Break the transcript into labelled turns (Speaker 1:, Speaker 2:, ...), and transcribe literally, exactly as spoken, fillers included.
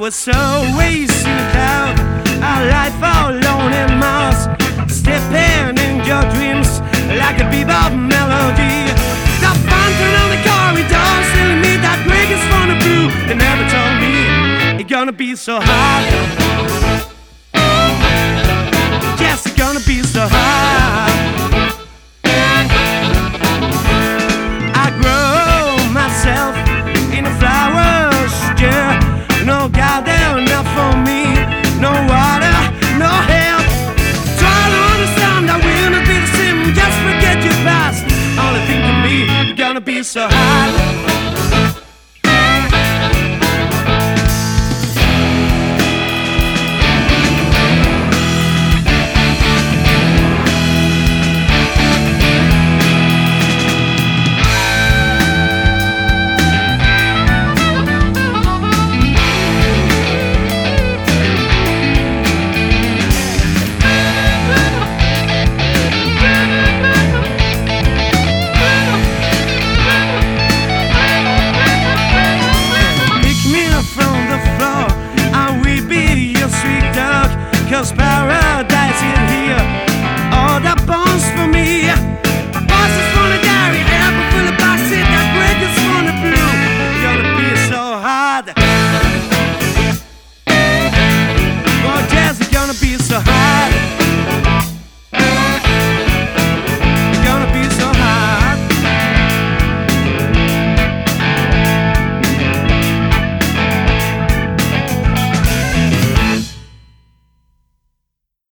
Speaker 1: was so wasted out, our life all alone in Mars, stepping in your dreams like a bebop melody. The fountain on the corridor telling me that break is from the blue. They never told me it's gonna be so hard.